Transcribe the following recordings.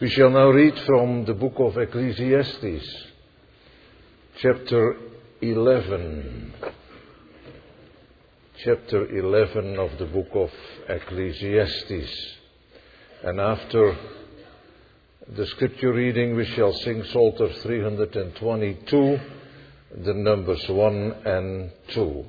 We shall now read from the book of Ecclesiastes, chapter 11. Chapter 11 of the book of Ecclesiastes. And after the scripture reading, we shall sing Psalter 322, the numbers 1 and 2.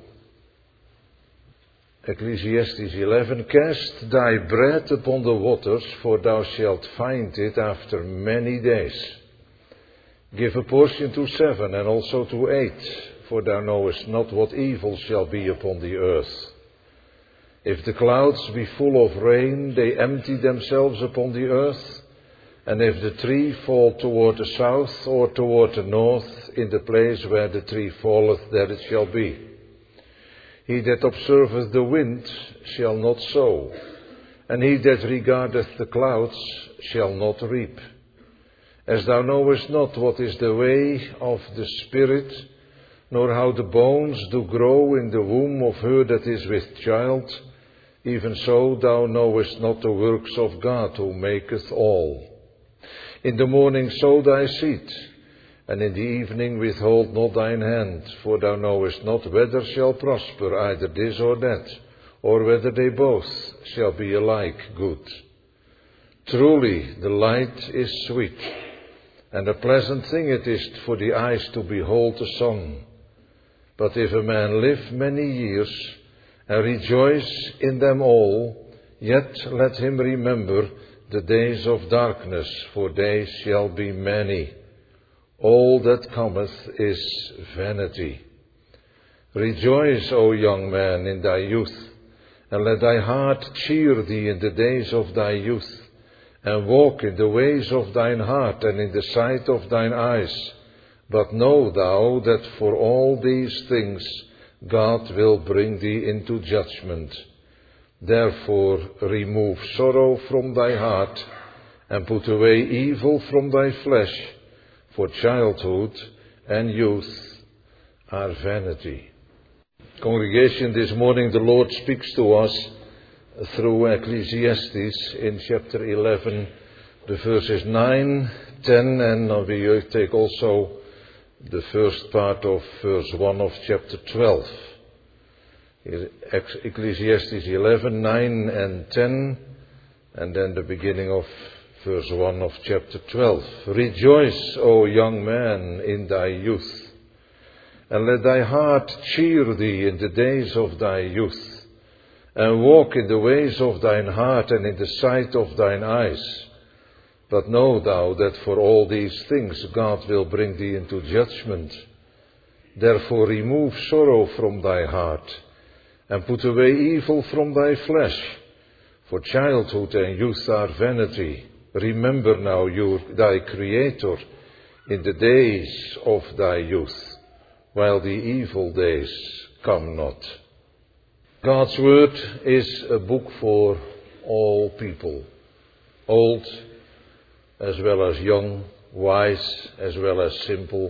Ecclesiastes 11, cast thy bread upon the waters, for thou shalt find it after many days. Give a portion to 7 and also to 8, for thou knowest not what evil shall be upon the earth. If the clouds be full of rain, they empty themselves upon the earth. And if the tree fall toward the south or toward the north, in the place where the tree falleth, there it shall be. He that observeth the wind shall not sow, and he that regardeth the clouds shall not reap. As thou knowest not what is the way of the Spirit, nor how the bones do grow in the womb of her that is with child, even so thou knowest not the works of God who maketh all. In the morning sow thy seed, and in the evening withhold not thine hand, for thou knowest not whether shall prosper either this or that, or whether they both shall be alike good. Truly the light is sweet, and a pleasant thing it is for the eyes to behold the sun. But if a man live many years, and rejoice in them all, yet let him remember the days of darkness, for they shall be many. All that cometh is vanity. Rejoice, O young man, in thy youth, and let thy heart cheer thee in the days of thy youth, and walk in the ways of thine heart and in the sight of thine eyes. But know thou that for all these things God will bring thee into judgment. Therefore remove sorrow from thy heart, and put away evil from thy flesh, for childhood and youth are vanity. Congregation, this morning the Lord speaks to us through Ecclesiastes in chapter 11, the verses 9, 10, and we take also the first part of verse 1 of chapter 12. Ecclesiastes 11, 9 and 10, and then the beginning of verse 1 of chapter 12. Rejoice, O young man, in thy youth, and let thy heart cheer thee in the days of thy youth, and walk in the ways of thine heart and in the sight of thine eyes. But know thou that for all these things God will bring thee into judgment. Therefore remove sorrow from thy heart, and put away evil from thy flesh, for childhood and youth are vanity. Remember now thy Creator in the days of thy youth, while the evil days come not. God's Word is a book for all people, old as well as young, wise as well as simple,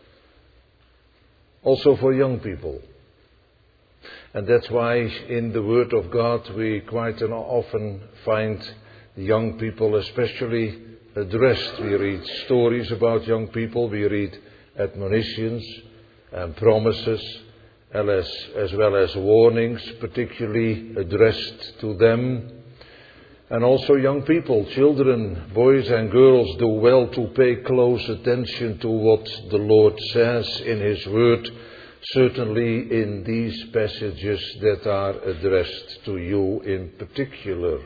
also for young people. And that's why in the Word of God we quite often find the young people especially addressed. We read stories about young people, we read admonitions and promises, as well as warnings, particularly addressed to them. And also young people, children, boys and girls, do well to pay close attention to what the Lord says in His Word, certainly in these passages that are addressed to you in particular.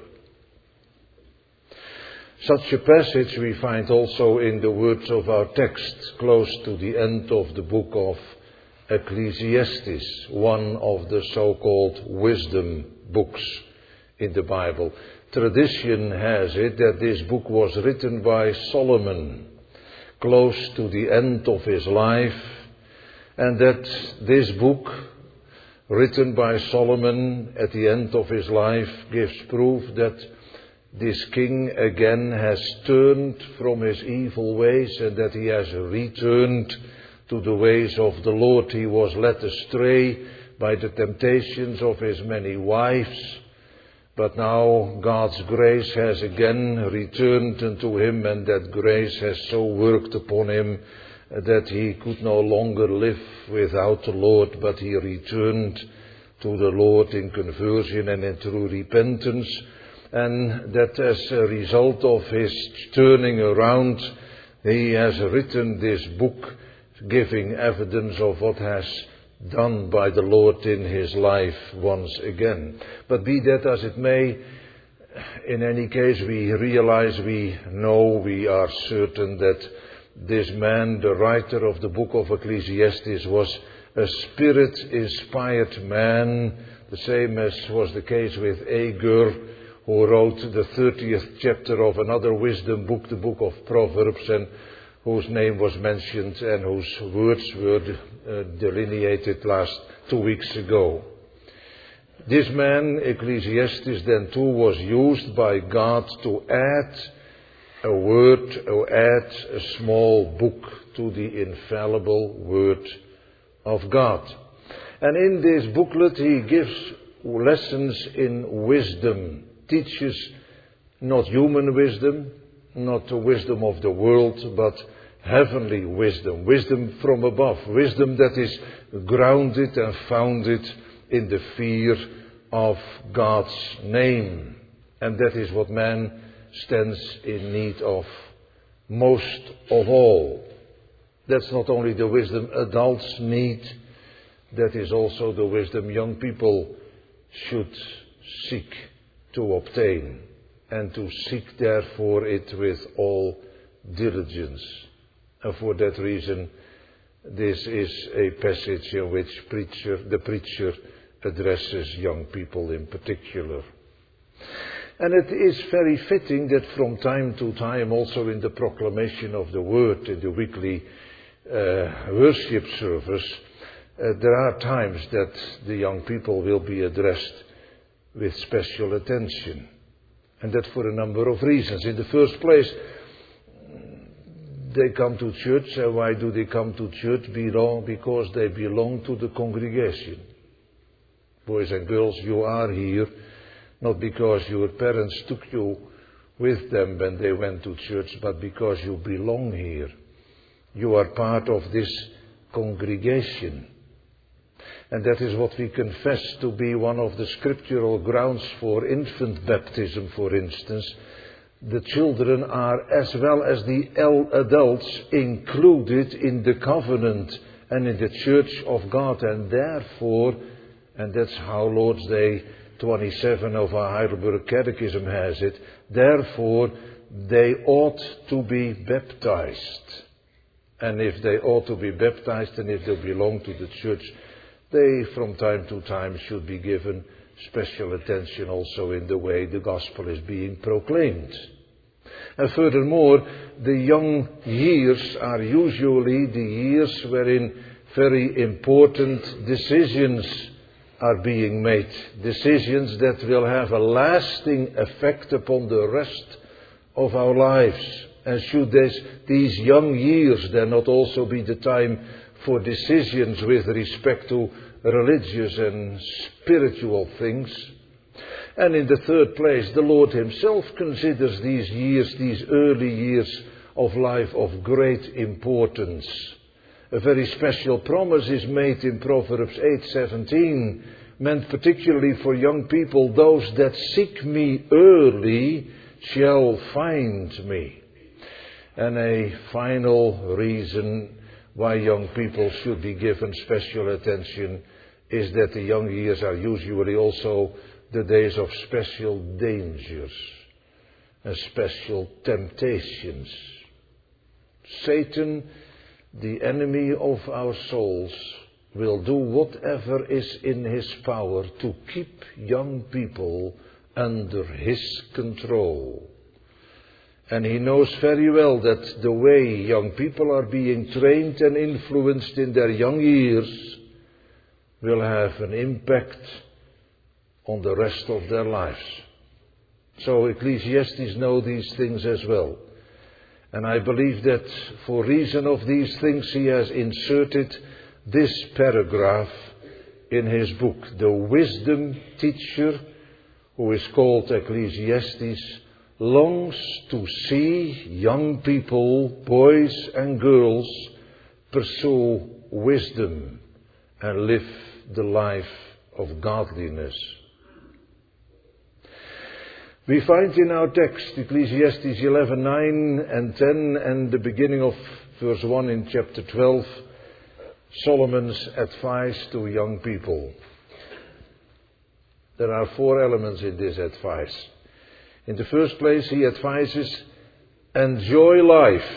Such a passage we find also in the words of our text, close to the end of the book of Ecclesiastes, one of the so-called wisdom books in the Bible. Tradition has it that this book was written by Solomon, close to the end of his life, and that this book, written by Solomon at the end of his life, gives proof that this king again has turned from his evil ways and that he has returned to the ways of the Lord. He was led astray by the temptations of his many wives, But now God's grace has again returned unto him, and that grace has so worked upon him that he could no longer live without the Lord, but he returned to the Lord in conversion and in true repentance. And that as a result of his turning around, he has written this book giving evidence of what has done by the Lord in his life once again. But be that as it may, in any case we realize, we know, we are certain that this man, the writer of the book of Ecclesiastes, was a spirit-inspired man, the same as was the case with Agur, who wrote the 30th chapter of another wisdom book, the book of Proverbs, and whose name was mentioned and whose words were delineated last 2 weeks ago. This man, Ecclesiastes, then too, was used by God to add a word, or add a small book to the infallible word of God. And in this booklet he gives lessons in wisdom, teaches not human wisdom, not the wisdom of the world, but heavenly wisdom, wisdom from above, wisdom that is grounded and founded in the fear of God's name. And that is what man stands in need of most of all. That's not only the wisdom adults need, that is also the wisdom young people should seek to obtain, and to seek therefore it with all diligence. And for that reason, this is a passage in which the preacher addresses young people in particular. And it is very fitting that from time to time, also in the proclamation of the word, in the weekly worship service, there are times that the young people will be addressed with special attention. And that for a number of reasons. In the first place, they come to church. And why do they come to church? Because they belong to the congregation. Boys and girls, you are here not because your parents took you with them when they went to church, but because you belong here. You are part of this congregation. And that is what we confess to be one of the scriptural grounds for infant baptism, for instance. The children are, as well as the adults, included in the covenant and in the church of God. And therefore, and that's how Lord's Day 27 of our Heidelberg Catechism has it, therefore they ought to be baptized. And if they ought to be baptized, and if they belong to the church, they from time to time should be given special attention also in the way the gospel is being proclaimed. And furthermore, the young years are usually the years wherein very important decisions are being made. Decisions that will have a lasting effect upon the rest of our lives. And should these young years then not also be the time for decisions with respect to religious and spiritual things? And in the third place, the Lord himself considers these years, these early years of life, of great importance. A very special promise is made in Proverbs 8:17, meant particularly for young people: those that seek me early shall find me. And a final reason why young people should be given special attention is that the young years are usually also the days of special dangers and special temptations. Satan, the enemy of our souls, will do whatever is in his power to keep young people under his control. And he knows very well that the way young people are being trained and influenced in their young years will have an impact on the rest of their lives. So Ecclesiastes knows these things as well. And I believe that for reason of these things he has inserted this paragraph in his book. The wisdom teacher who is called Ecclesiastes, longs to see young people, boys and girls, pursue wisdom and live the life of godliness. We find in our text, Ecclesiastes 11:9 and 10, and the beginning of verse 1 in chapter 12, Solomon's advice to young people. There are 4 elements in this advice. In the first place, he advises, enjoy life.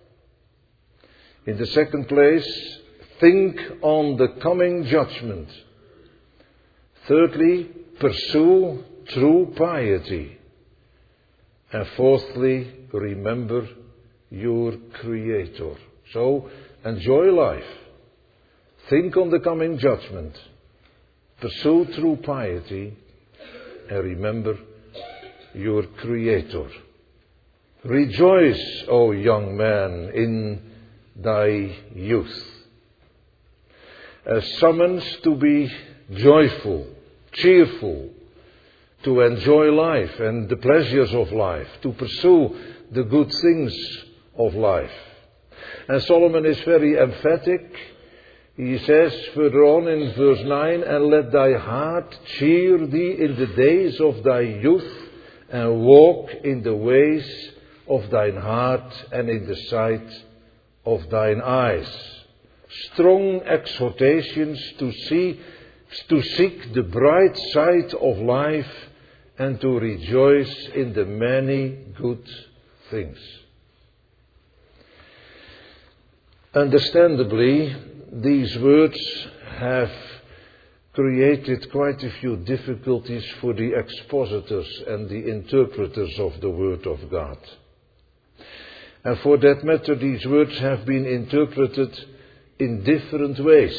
In the second place, think on the coming judgment. Thirdly, pursue true piety. And fourthly, remember your Creator. So, enjoy life. Think on the coming judgment. Pursue true piety. And remember your Creator. Rejoice, O young man, in thy youth. A summons to be joyful, cheerful, to enjoy life and the pleasures of life, to pursue the good things of life. And Solomon is very emphatic. He says further on in verse 9, and let thy heart cheer thee in the days of thy youth, and walk in the ways of thine heart and in the sight of thine eyes. Strong exhortations to seek the bright side of life and to rejoice in the many good things. Understandably, these words have created quite a few difficulties for the expositors and the interpreters of the Word of God. And for that matter, these words have been interpreted in different ways.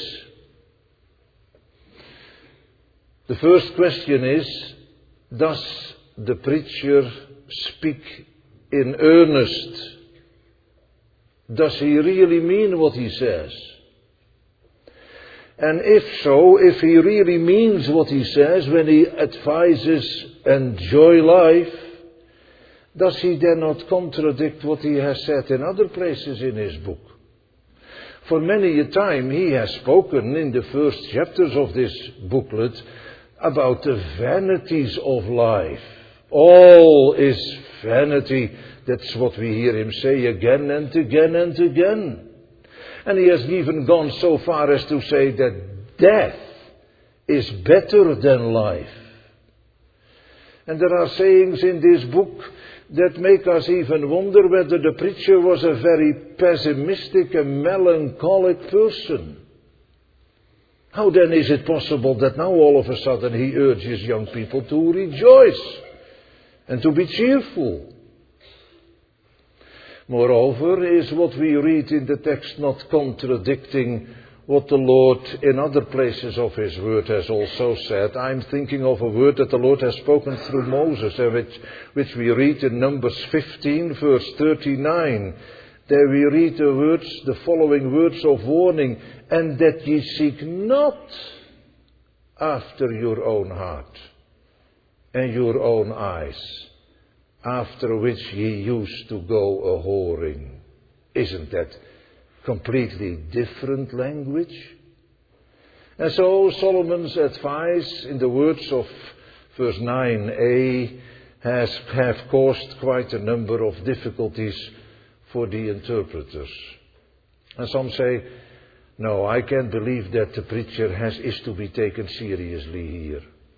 The first question is, does the preacher speak in earnest? Does he really mean what he says? And if so, if he really means what he says when he advises enjoy life, does he then not contradict what he has said in other places in his book? For many a time he has spoken in the first chapters of this booklet about the vanities of life. All is vanity. That's what we hear him say again and again and again. And he has even gone so far as to say that death is better than life. And there are sayings in this book that make us even wonder whether the preacher was a very pessimistic and melancholic person. How then is it possible that now all of a sudden he urges young people to rejoice and to be cheerful? Moreover, is what we read in the text not contradicting what the Lord in other places of His Word has also said? I'm thinking of a word that the Lord has spoken through Moses, and which we read in Numbers 15, verse 39. There we read the following words of warning, and that ye seek not after your own heart and your own eyes, after which ye used to go a-whoring. Isn't that completely different language? And so Solomon's advice in the words of verse 9a have caused quite a number of difficulties for the interpreters. And some say, no, I can't believe that the preacher is to be taken seriously here.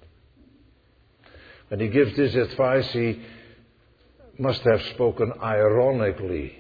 When he gives this advice, he must have spoken ironically.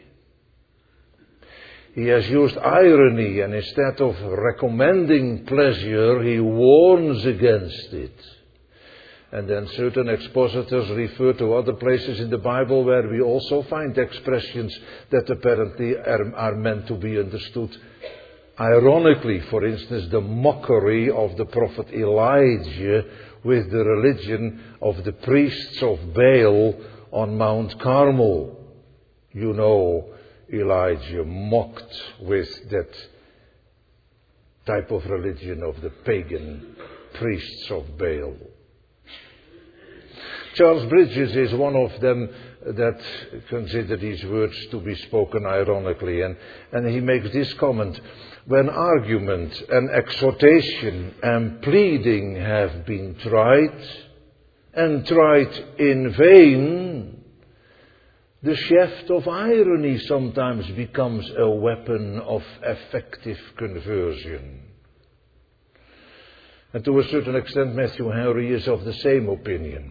He has used irony, and instead of recommending pleasure, he warns against it. And then certain expositors refer to other places in the Bible where we also find expressions that apparently are meant to be understood ironically. For instance, the mockery of the prophet Elijah with the religion of the priests of Baal on Mount Carmel. You know, Elijah mocked with that type of religion of the pagan priests of Baal. Charles Bridges is one of them that consider these words to be spoken ironically, and he makes this comment: when argument and exhortation and pleading have been tried, and tried in vain, the shaft of irony sometimes becomes a weapon of effective conversion. And to a certain extent, Matthew Henry is of the same opinion.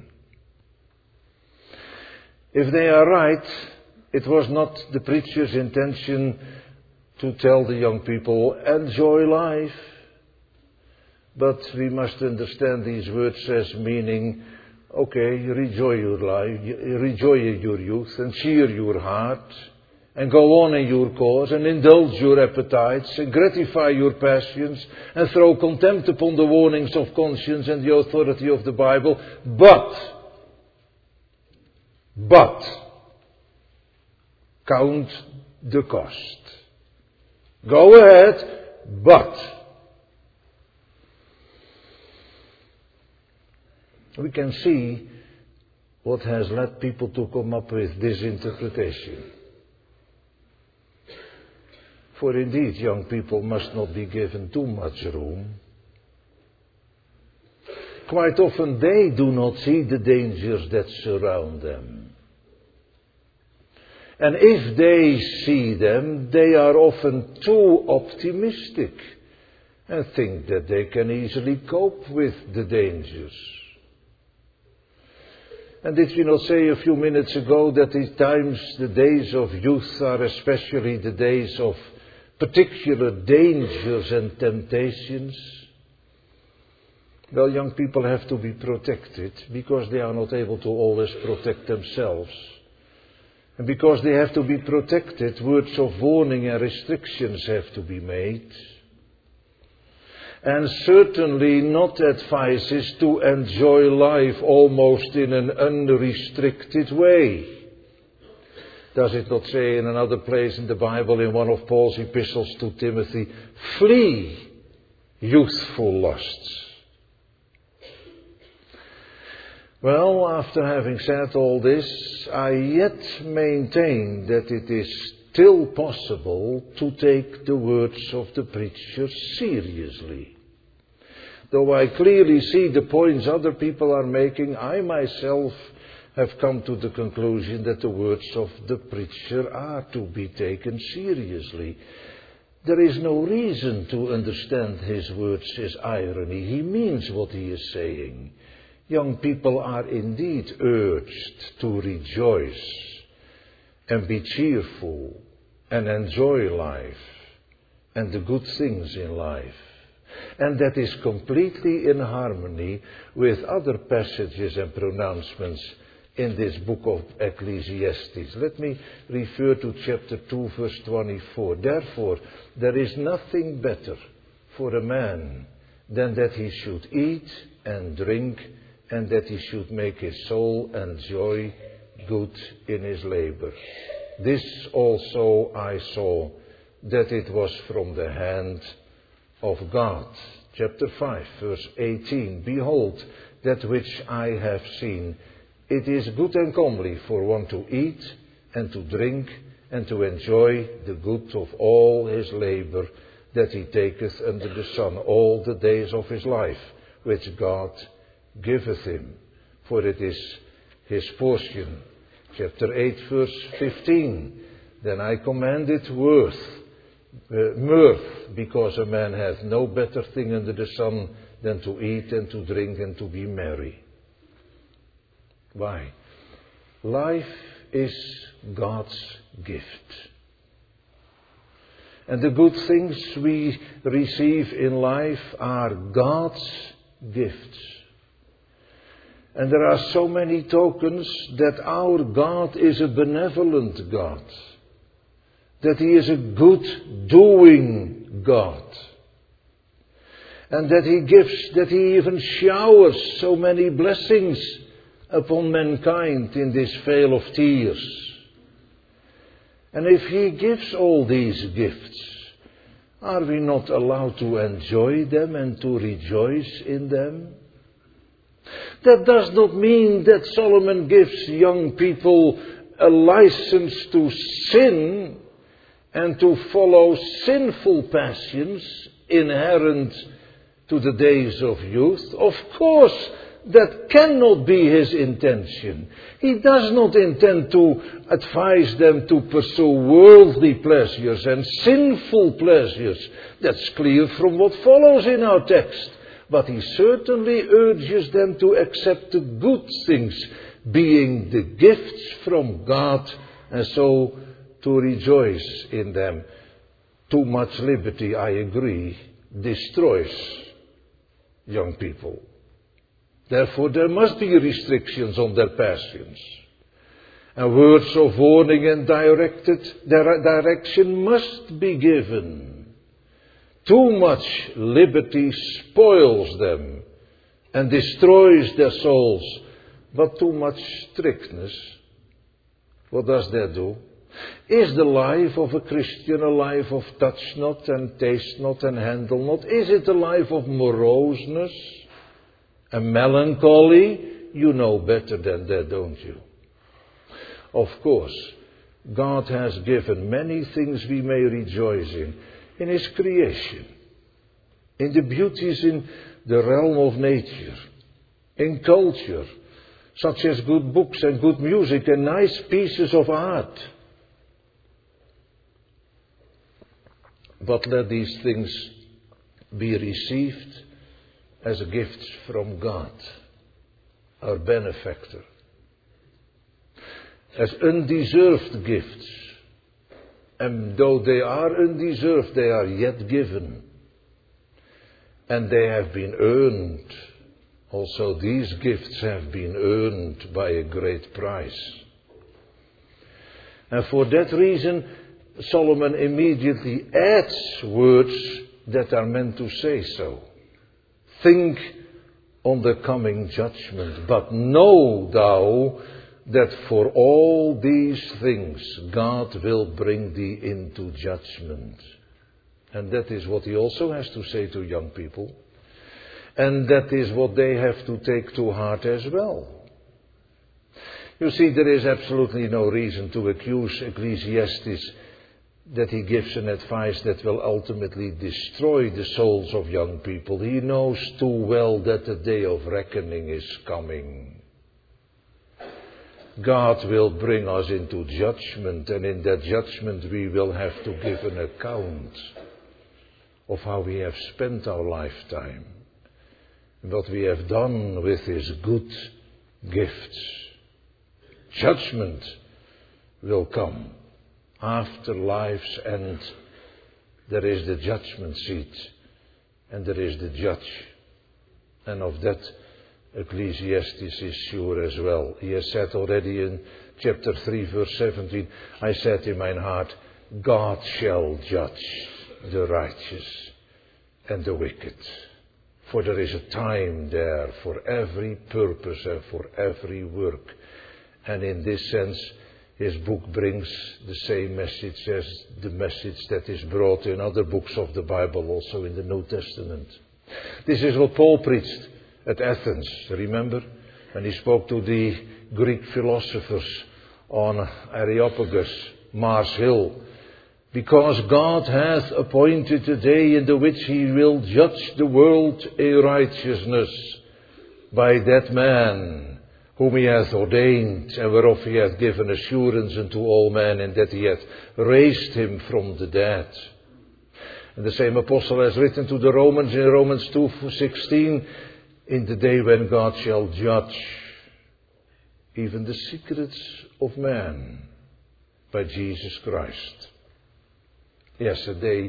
If they are right, it was not the preacher's intention to tell the young people, enjoy life. But we must understand these words as meaning, okay, enjoy your life, enjoy your youth, and cheer your heart, and go on in your cause, and indulge your appetites, and gratify your passions, and throw contempt upon the warnings of conscience and the authority of the Bible, but count the cost. Go ahead, but we can see what has led people to come up with this interpretation. For indeed, young people must not be given too much room. Quite often they do not see the dangers that surround them. And if they see them, they are often too optimistic and think that they can easily cope with the dangers. And did we not say a few minutes ago that the days of youth are especially the days of particular dangers and temptations? Well, young people have to be protected because they are not able to always protect themselves. And because they have to be protected, words of warning and restrictions have to be made. And certainly not advices to enjoy life almost in an unrestricted way. Does it not say in another place in the Bible, in one of Paul's epistles to Timothy, flee youthful lusts? Well, after having said all this, I yet maintain that it is still possible to take the words of the preacher seriously. Though I clearly see the points other people are making, I myself have come to the conclusion that the words of the preacher are to be taken seriously. There is no reason to understand his words as irony. He means what he is saying. Young people are indeed urged to rejoice and be cheerful and enjoy life and the good things in life. And that is completely in harmony with other passages and pronouncements in this book of Ecclesiastes. Let me refer to chapter 2, verse 24. Therefore, there is nothing better for a man than that he should eat and drink, and that he should make his soul enjoy good in his labor. This also I saw, that it was from the hand of God. Chapter 5, verse 18. Behold, that which I have seen, it is good and comely for one to eat and to drink and to enjoy the good of all his labor that he taketh under the sun all the days of his life, which God giveth him, for it is his portion. Chapter 8, verse 15. Then I commanded mirth, because a man hath no better thing under the sun than to eat and to drink and to be merry. Why? Life is God's gift. And the good things we receive in life are God's gifts. And there are so many tokens that our God is a benevolent God. That He is a good doing God. And that He gives, that He even showers so many blessings upon mankind in this vale of tears. And if He gives all these gifts, are we not allowed to enjoy them and to rejoice in them? That does not mean that Solomon gives young people a license to sin and to follow sinful passions inherent to the days of youth. Of course, that cannot be his intention. He does not intend to advise them to pursue worldly pleasures and sinful pleasures. That's clear from what follows in our text. But he certainly urges them to accept the good things, being the gifts from God, and so to rejoice in them. Too much liberty, I agree, destroys young people. Therefore, there must be restrictions on their passions. And words of warning and direction must be given. Too much liberty spoils them and destroys their souls. But too much strictness, what does that do? Is the life of a Christian a life of touch not and taste not and handle not? Is it a life of moroseness and melancholy? You know better than that, don't you? Of course, God has given many things we may rejoice in His creation, in the beauties in the realm of nature, in culture, such as good books and good music and nice pieces of art. But let these things be received as gifts from God, our benefactor, as undeserved gifts. And though they are undeserved, they are yet given. And they have been earned. Also, these gifts have been earned by a great price. And for that reason, Solomon immediately adds words that are meant to say so. Think on the coming judgment, but know thou that for all these things God will bring thee into judgment. And that is what he also has to say to young people. And that is what they have to take to heart as well. You see, there is absolutely no reason to accuse Ecclesiastes that he gives an advice that will ultimately destroy the souls of young people. He knows too well that the day of reckoning is coming. God will bring us into judgment, and in that judgment we will have to give an account of how we have spent our lifetime, what we have done with His good gifts. Judgment will come after life's end. There is the judgment seat, and there is the judge, and of that Ecclesiastes is sure as well. He has said already in chapter 3 verse 17, I said in mine heart, God shall judge the righteous and the wicked. For there is a time there for every purpose and for every work. And in this sense, his book brings the same message as the message that is brought in other books of the Bible, also in the New Testament. This is what Paul preached at Athens, remember? When he spoke to the Greek philosophers on Areopagus, Mars Hill. Because God hath appointed a day in the which He will judge the world in righteousness by that man whom He hath ordained, and whereof He hath given assurance unto all men, and that He hath raised Him from the dead. And the same apostle has written to the Romans in Romans 2:16, in the day when God shall judge even the secrets of man by Jesus Christ. Yes, a day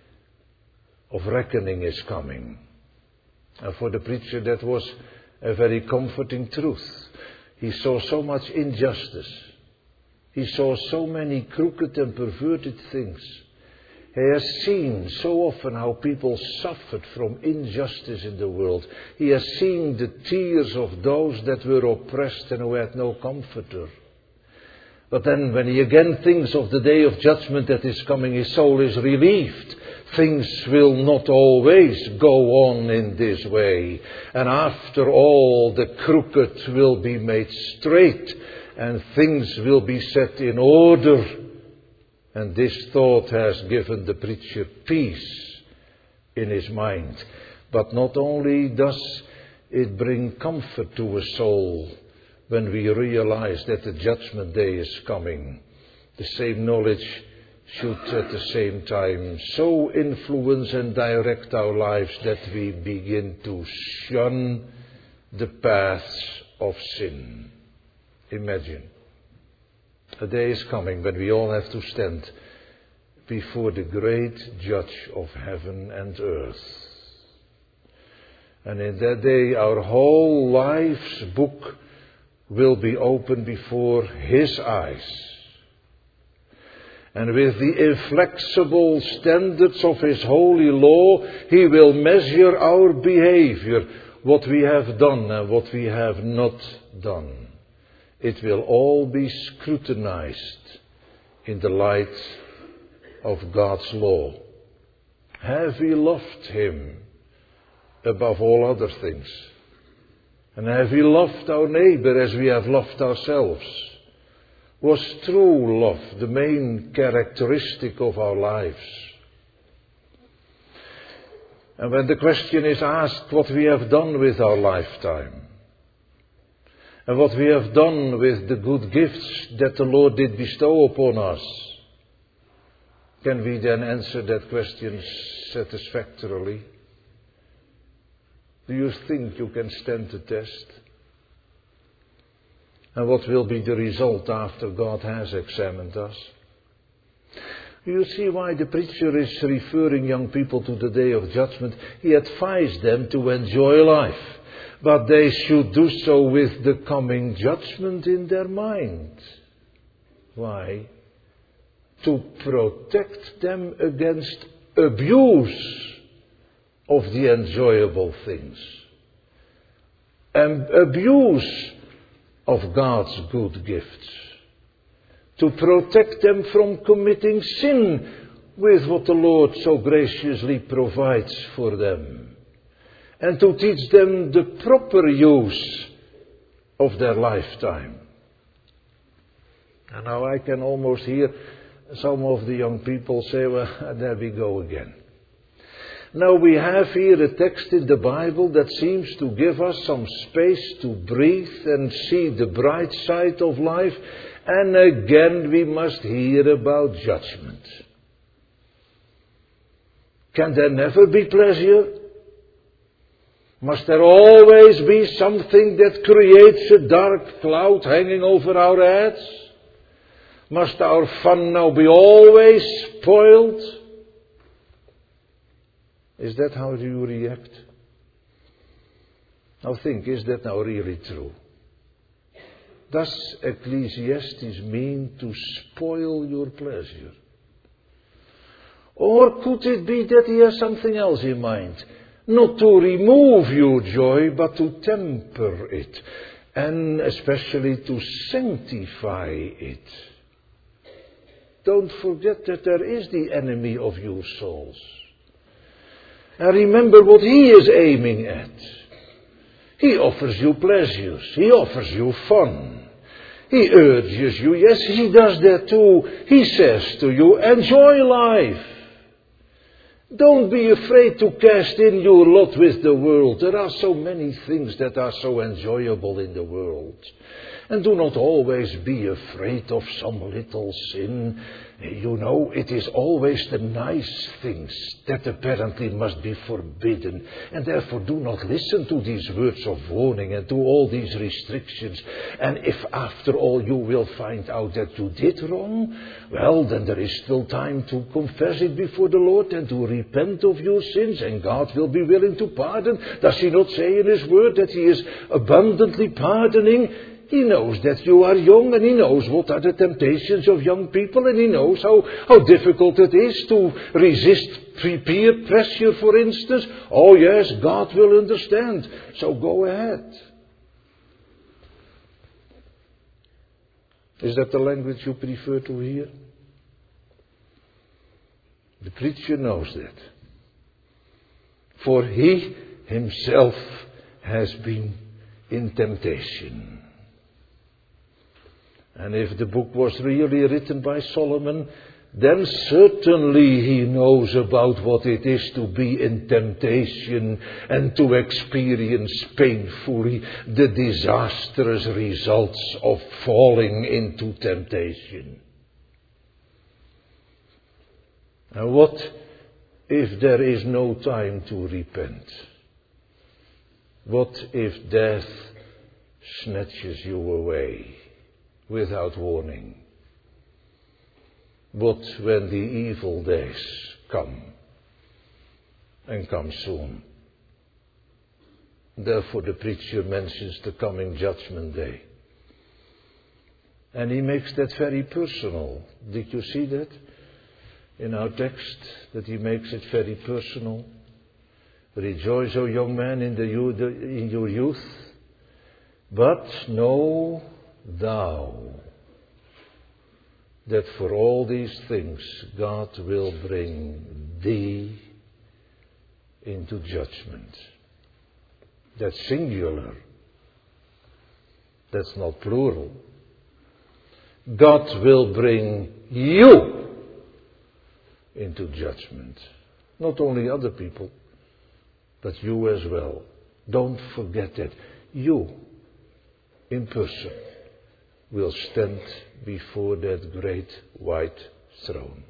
of reckoning is coming. And for the preacher that was a very comforting truth. He saw so much injustice. He saw so many crooked and perverted things. He has seen so often how people suffered from injustice in the world. He has seen the tears of those that were oppressed and who had no comforter. But then when he again thinks of the day of judgment that is coming, his soul is relieved. Things will not always go on in this way. And after all, the crooked will be made straight and things will be set in order. And this thought has given the preacher peace in his mind. But not only does it bring comfort to a soul when we realize that the judgment day is coming, the same knowledge should at the same time so influence and direct our lives that we begin to shun the paths of sin. Imagine, a day is coming when we all have to stand before the great judge of heaven and earth. And in that day our whole life's book will be open before his eyes. And with the inflexible standards of his holy law, he will measure our behavior, what we have done and what we have not done. It will all be scrutinized in the light of God's law. Have we loved him above all other things? And have we loved our neighbor as we have loved ourselves? Was true love the main characteristic of our lives? And when the question is asked what we have done with our lifetime, and what we have done with the good gifts that the Lord did bestow upon us, can we then answer that question satisfactorily? Do you think you can stand the test? And what will be the result after God has examined us? You see why the preacher is referring young people to the day of judgment. He advised them to enjoy life, but they should do so with the coming judgment in their mind. Why? To protect them against abuse of the enjoyable things. And abuse of God's good gifts. To protect them from committing sin with what the Lord so graciously provides for them. And to teach them the proper use of their lifetime. And now I can almost hear some of the young people say, well, there we go again. Now we have here a text in the Bible that seems to give us some space to breathe and see the bright side of life. And again we must hear about judgment. Can there never be pleasure? Must there always be something that creates a dark cloud hanging over our heads? Must our fun now be always spoiled? Is that how you react? Now think, is that now really true? Does Ecclesiastes mean to spoil your pleasure? Or could it be that he has something else in mind? Not to remove your joy, but to temper it. And especially to sanctify it. Don't forget that there is the enemy of your souls. And remember what he is aiming at. He offers you pleasures. He offers you fun. He urges you. Yes, he does that too. He says to you, enjoy life. Don't be afraid to cast in your lot with the world. There are so many things that are so enjoyable in the world. And do not always be afraid of some little sin. You know, it is always the nice things that apparently must be forbidden. And therefore do not listen to these words of warning and to all these restrictions. And if after all you will find out that you did wrong, well, then there is still time to confess it before the Lord and to repent of your sins. And God will be willing to pardon. Does he not say in his word that he is abundantly pardoning? He knows that you are young, and he knows what are the temptations of young people, and he knows how difficult it is to resist peer pressure, for instance. Oh yes, God will understand. So go ahead. Is that the language you prefer to hear? The preacher knows that. For he himself has been in temptation. And if the book was really written by Solomon, then certainly he knows about what it is to be in temptation and to experience painfully the disastrous results of falling into temptation. And what if there is no time to repent? What if death snatches you away without warning? What when the evil days come, and come soon? Therefore the preacher mentions the coming judgment day. And he makes that very personal. Did you see that? In our text, that he makes it very personal. Rejoice, O young man, in your youth, but know thou that for all these things God will bring thee into judgment. That's singular. That's not plural. God will bring you into judgment. Not only other people, but you as well. Don't forget that. You, in person, will stand before that great white throne.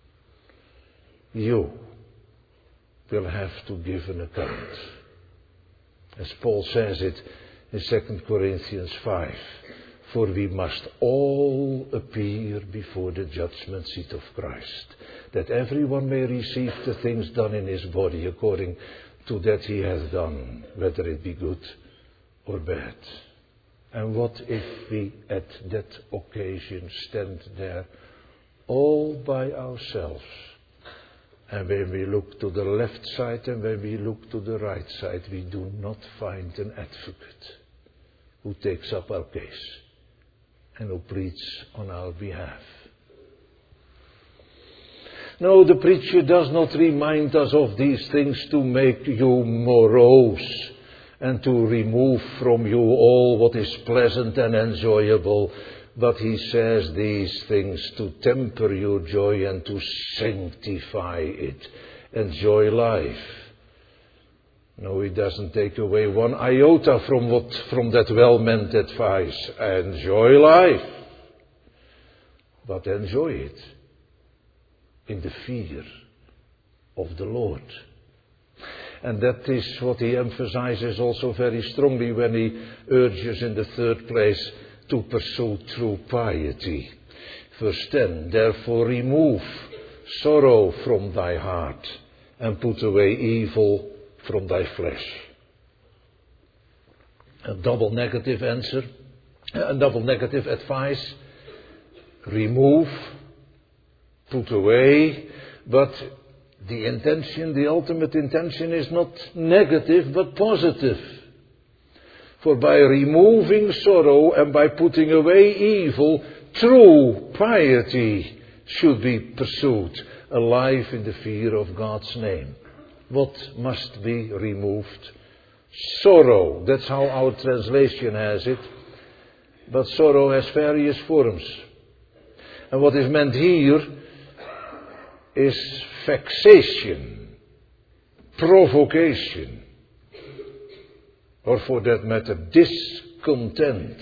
You will have to give an account. As Paul says it in 2 Corinthians 5, for we must all appear before the judgment seat of Christ, that everyone may receive the things done in his body according to that he hath done, whether it be good or bad. And what if we at that occasion stand there all by ourselves, and when we look to the left side and when we look to the right side, we do not find an advocate who takes up our case and who pleads on our behalf? No, the preacher does not remind us of these things to make you morose and to remove from you all what is pleasant and enjoyable, but he says these things to temper your joy and to sanctify it. Enjoy life. No, he doesn't take away one iota from that well-meant advice. Enjoy life. But enjoy it in the fear of the Lord. And that is what he emphasizes also very strongly when he urges in the third place to pursue true piety. Verse 10, therefore remove sorrow from thy heart and put away evil from thy flesh. A double negative answer, a double negative advice. Remove, put away, but the intention, the ultimate intention is not negative but positive. For by removing sorrow and by putting away evil, true piety should be pursued, a life in the fear of God's name. What must be removed? Sorrow. That's how our translation has it. But sorrow has various forms. And what is meant here is vexation, provocation, or for that matter, discontent.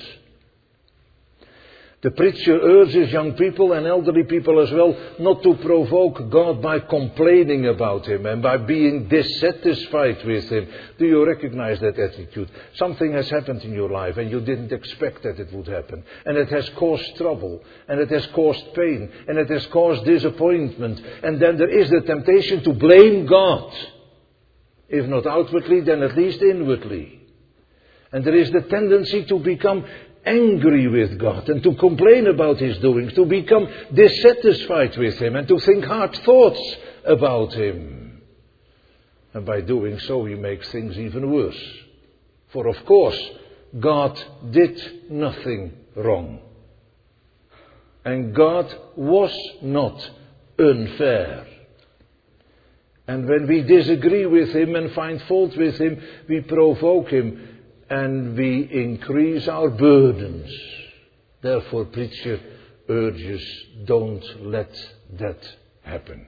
The preacher urges young people and elderly people as well not to provoke God by complaining about Him and by being dissatisfied with Him. Do you recognize that attitude? Something has happened in your life and you didn't expect that it would happen. And it has caused trouble, and it has caused pain, and it has caused disappointment. And then there is the temptation to blame God. If not outwardly, then at least inwardly. And there is the tendency to become angry with God and to complain about His doings, to become dissatisfied with Him and to think hard thoughts about Him. And by doing so, He makes things even worse. For of course, God did nothing wrong. And God was not unfair. And when we disagree with him and find fault with him, we provoke him and we increase our burdens. Therefore, preacher urges, don't let that happen.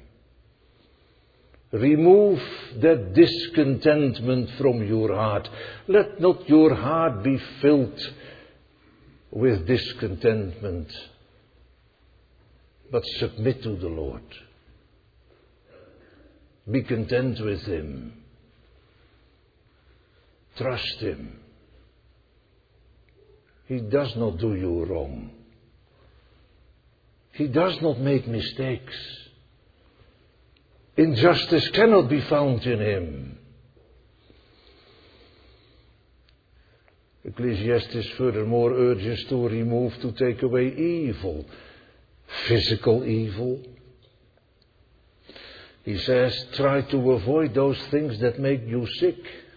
Remove that discontentment from your heart. Let not your heart be filled with discontentment, but submit to the Lord. Be content with him. Trust him. He does not do you wrong. He does not make mistakes. Injustice cannot be found in him. Ecclesiastes furthermore urges to remove, to take away evil, physical evil. He says, try to avoid those things that make you sick,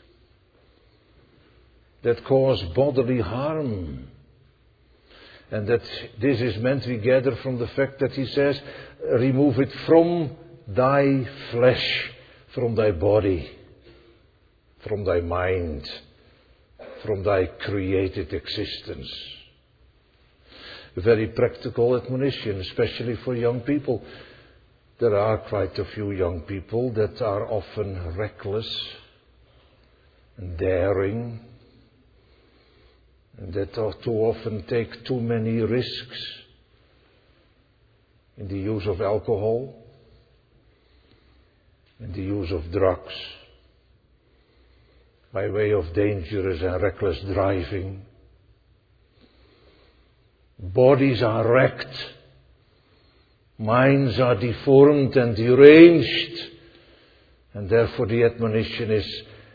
that cause bodily harm. And that this is meant, we gather from the fact that he says, remove it from thy flesh, from thy body, from thy mind, from thy created existence. A very practical admonition, especially for young people. There are quite a few young people that are often reckless and daring, and that too often take too many risks in the use of alcohol, in the use of drugs, by way of dangerous and reckless driving. Bodies are wrecked. Minds are deformed and deranged, and therefore the admonition is,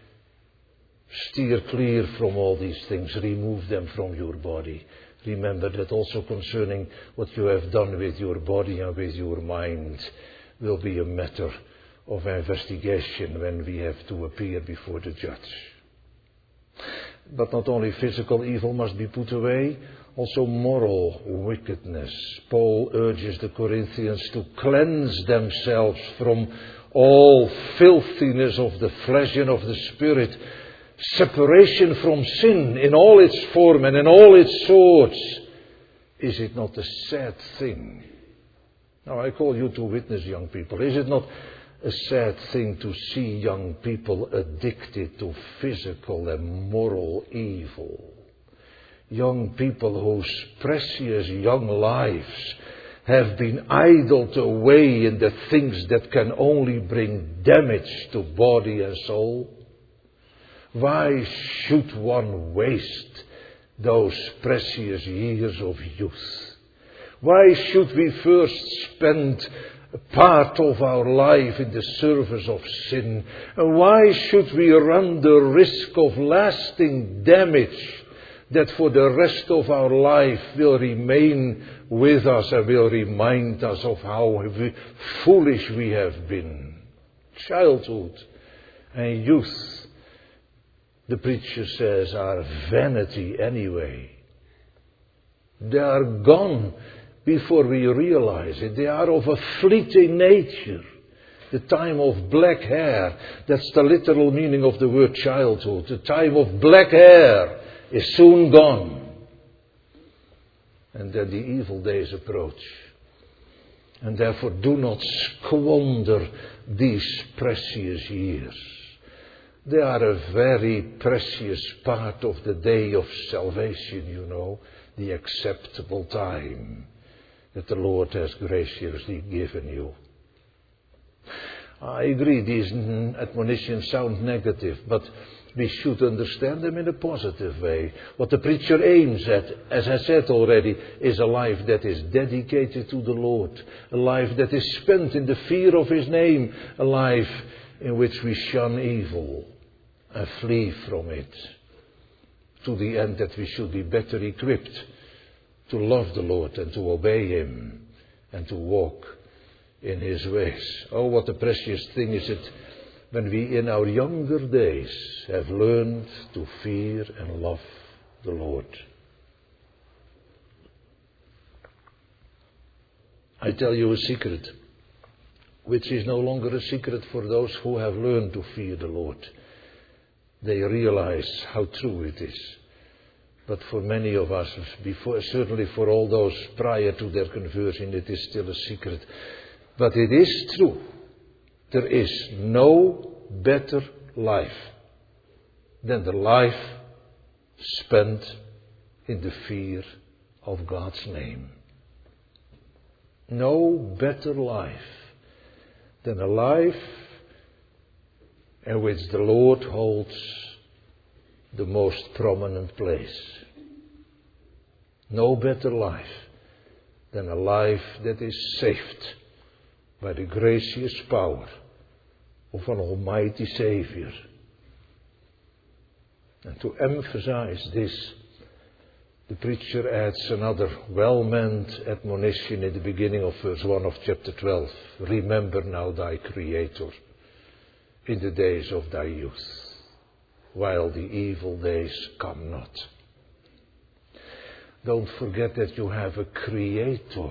steer clear from all these things, remove them from your body. Remember that also concerning what you have done with your body and with your mind will be a matter of investigation when we have to appear before the judge. But not only physical evil must be put away, also moral wickedness. Paul urges the Corinthians to cleanse themselves from all filthiness of the flesh and of the spirit. Separation from sin in all its form and in all its sorts. Is it not a sad thing? Now I call you to witness, young people. Is it not a sad thing to see young people addicted to physical and moral evil? Young people whose precious young lives have been idled away in the things that can only bring damage to body and soul. Why should one waste those precious years of youth? Why should we first spend a part of our life in the service of sin? And why should we run the risk of lasting damage that for the rest of our life will remain with us and will remind us of how foolish we have been? Childhood and youth, the preacher says, are vanity anyway. They are gone before we realize it. They are of a fleeting nature. The time of black hair, that's the literal meaning of the word childhood. The time of black hair is soon gone. And then the evil days approach. And therefore do not squander these precious years. They are a very precious part of the day of salvation, you know, the acceptable time that the Lord has graciously given you. I agree, these admonitions sound negative, but we should understand them in a positive way. What the preacher aims at, as I said already, is a life that is dedicated to the Lord, a life that is spent in the fear of His name, a life in which we shun evil and flee from it, to the end that we should be better equipped to love the Lord and to obey Him and to walk in His ways. Oh, what a precious thing is it when we in our younger days have learned to fear and love the Lord. I tell you a secret. which is no longer a secret for those who have learned to fear the Lord. They realize how true it is. But for many of us, certainly for all those prior to their conversion, it is still a secret. But it is true. There is no better life than the life spent in the fear of God's name. No better life than a life in which the Lord holds the most prominent place. No better life than a life that is saved by the gracious power of an almighty Savior. And to emphasize this, the preacher adds another well-meant admonition in the beginning of verse 1 of chapter 12. Remember now thy Creator in the days of thy youth, while the evil days come not. Don't forget that you have a Creator.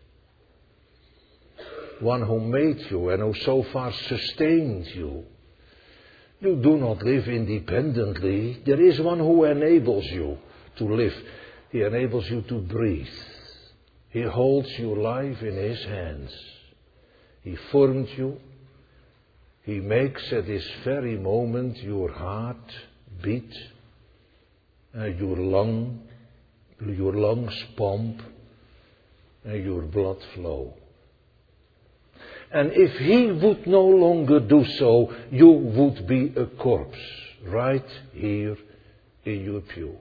One who made you and who so far sustained you. You do not live independently. There is one who enables you to live. He enables you to breathe. He holds your life in His hands. He formed you. He makes at this very moment your heart beat, your lungs pump, and your blood flow. And if He would no longer do so, you would be a corpse right here in your pew.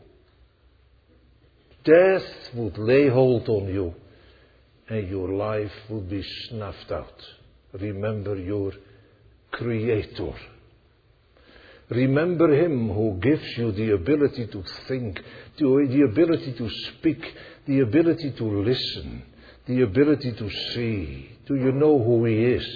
Death would lay hold on you, and your life would be snuffed out. Remember your Creator. Remember Him who gives you the ability to think, the ability to speak, the ability to listen, the ability to see. Do you know who He is?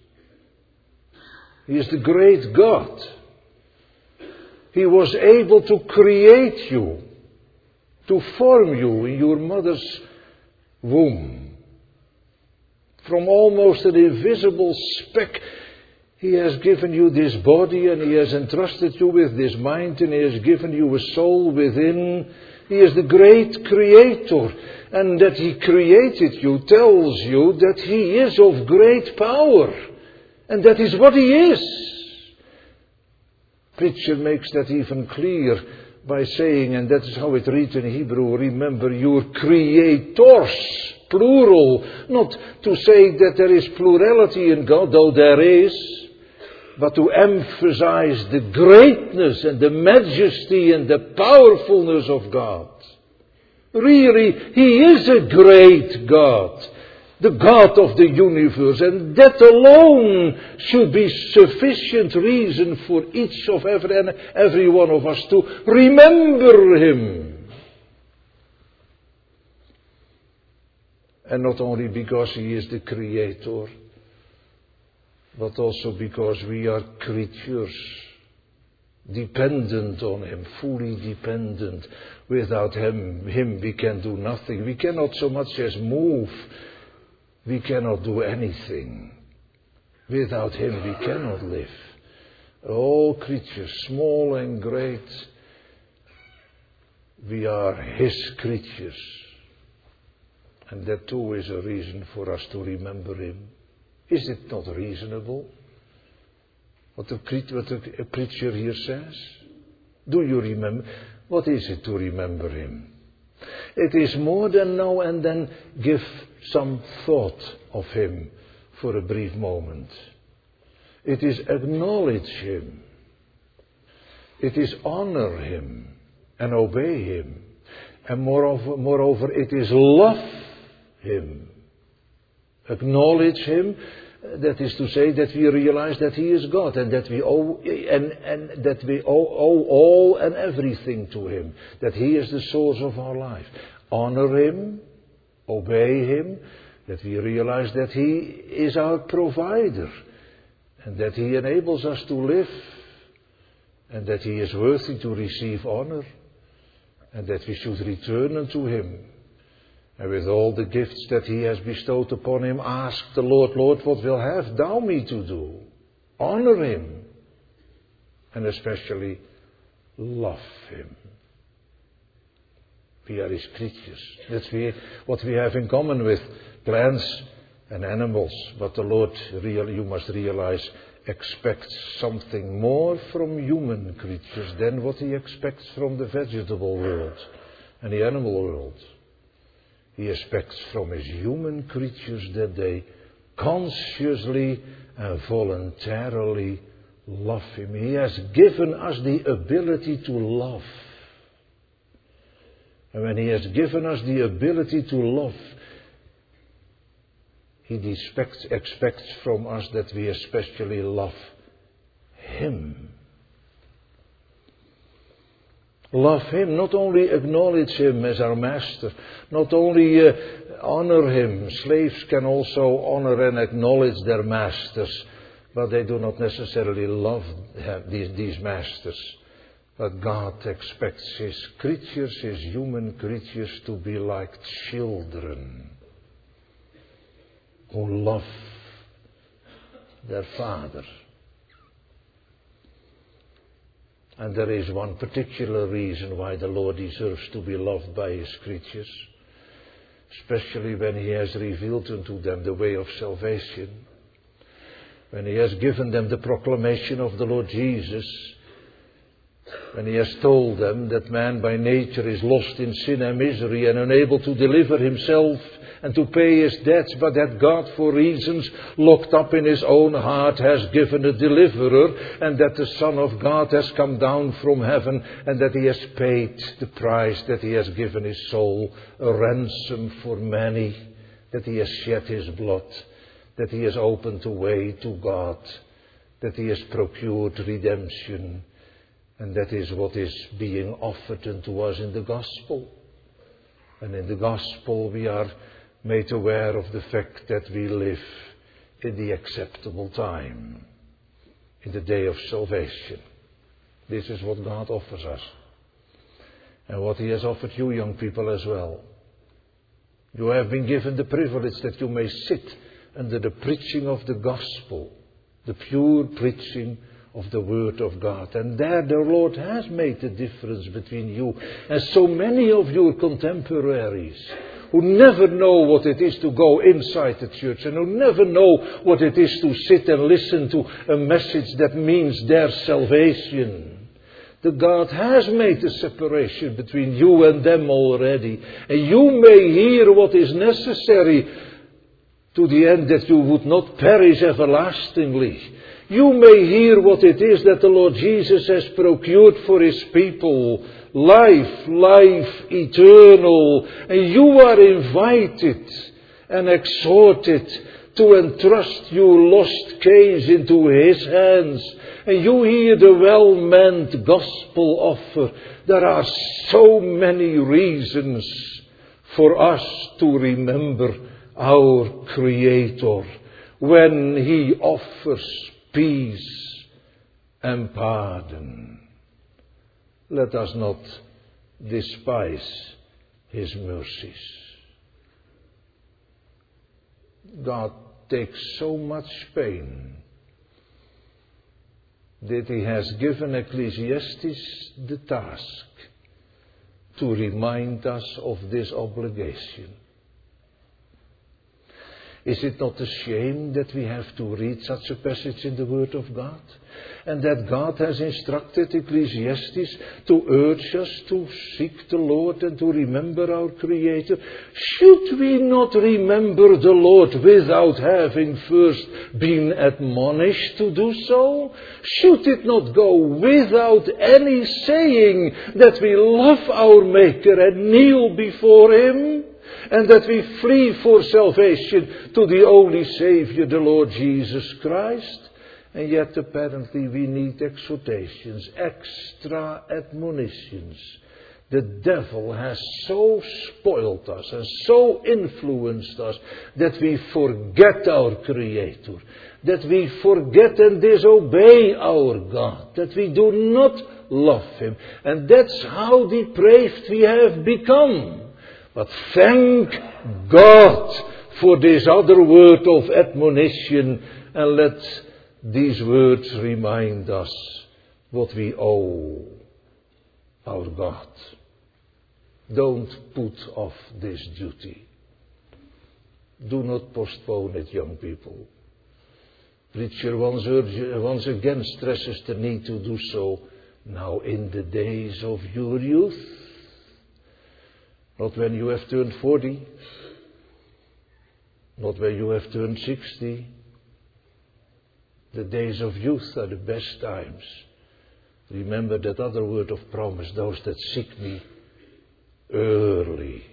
He is the great God. He was able to create you, to form you in your mother's womb. From almost an invisible speck, He has given you this body, and He has entrusted you with this mind, and He has given you a soul within. He is the great Creator, and that He created you tells you that He is of great power, and that is what He is. Preacher makes that even clear by saying, and that is how it reads in Hebrew, remember your creators, plural, not to say that there is plurality in God, though there is, but to emphasize the greatness and the majesty and the powerfulness of God. Really, He is a great God, the God of the universe, and that alone should be sufficient reason for each of every one of us to remember Him. And not only because He is the Creator, but also because we are creatures, dependent on Him, fully dependent. Without Him we can do nothing. We cannot so much as move. We cannot do anything. Without Him we cannot live. All creatures, small and great, we are His creatures. And that too is a reason for us to remember Him. Is it not reasonable? What the preacher here says? Do you remember? What is it to remember Him? It is more than now and then give some thought of Him for a brief moment. It is acknowledge Him. It is honor Him and obey Him. And moreover, it is love Him. Acknowledge Him, that is to say that we realize that He is God, and that we owe all and everything to Him, that He is the source of our life. Honor Him, obey Him, that we realize that He is our provider, and that He enables us to live, and that He is worthy to receive honor, and that we should return unto Him. And with all the gifts that he has bestowed upon him, ask the Lord, Lord, what will have thou me to do? Honor him. And especially love him. We are his creatures. That's what we have in common with plants and animals. But the Lord, you must realize, expects something more from human creatures than what he expects from the vegetable world and the animal world. He expects from his human creatures that they consciously and voluntarily love him. He has given us the ability to love. And when he has given us the ability to love, he expects from us that we especially love him. Love him, not only acknowledge him as our master, not only honor him. Slaves can also honor and acknowledge their masters, but they do not necessarily love these masters. But God expects his creatures, his human creatures, to be like children who love their Father. And there is one particular reason why the Lord deserves to be loved by his creatures, especially when he has revealed unto them the way of salvation, when he has given them the proclamation of the Lord Jesus, when he has told them that man by nature is lost in sin and misery and unable to deliver himself and to pay his debts, but that God, for reasons locked up in his own heart, has given a deliverer, and that the Son of God has come down from heaven, and that he has paid the price, that he has given his soul a ransom for many, that he has shed his blood, that he has opened the way to God, that he has procured redemption. And that is what is being offered unto us in the gospel. And in the gospel we are made aware of the fact that we live in the acceptable time, in the day of salvation. This is what God offers us. And what he has offered you, young people, as well. You have been given the privilege that you may sit under the preaching of the gospel, the pure preaching of the Word of God. And there the Lord has made a difference between you and so many of your contemporaries who never know what it is to go inside the church and who never know what it is to sit and listen to a message that means their salvation. The God has made a separation between you and them already. And you may hear what is necessary to the end that you would not perish everlastingly. You may hear what it is that the Lord Jesus has procured for his people. Life eternal. And you are invited and exhorted to entrust your lost case into his hands. And you hear the well-meant gospel offer. There are so many reasons for us to remember our Creator when he offers peace and pardon. Let us not despise his mercies. God takes so much pain that he has given Ecclesiastes the task to remind us of this obligation. Is it not a shame that we have to read such a passage in the Word of God? And that God has instructed Ecclesiastes to urge us to seek the Lord and to remember our Creator. Should we not remember the Lord without having first been admonished to do so? Should it not go without any saying that we love our Maker and kneel before him? And that we flee for salvation to the only Savior, the Lord Jesus Christ. And yet apparently we need exhortations, extra admonitions. The devil has so spoiled us and so influenced us that we forget our Creator. That we forget and disobey our God. That we do not love him. And that's how depraved we have become. But thank God for this other word of admonition, and let these words remind us what we owe our God. Don't put off this duty. Do not postpone it, young people. Preacher once again stresses the need to do so now in the days of your youth. Not when you have turned 40. Not when you have turned 60. The days of youth are the best times. Remember that other word of promise, those that seek me early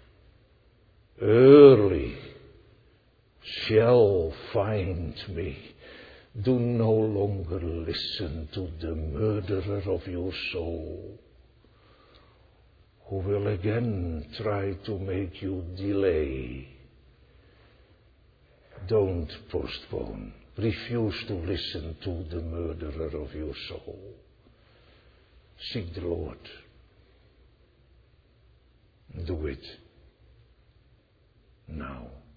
shall find me. Do no longer listen to the murderer of your soul, who will again try to make you delay. Don't postpone. Refuse to listen to the murderer of your soul. Seek the Lord. Do it now.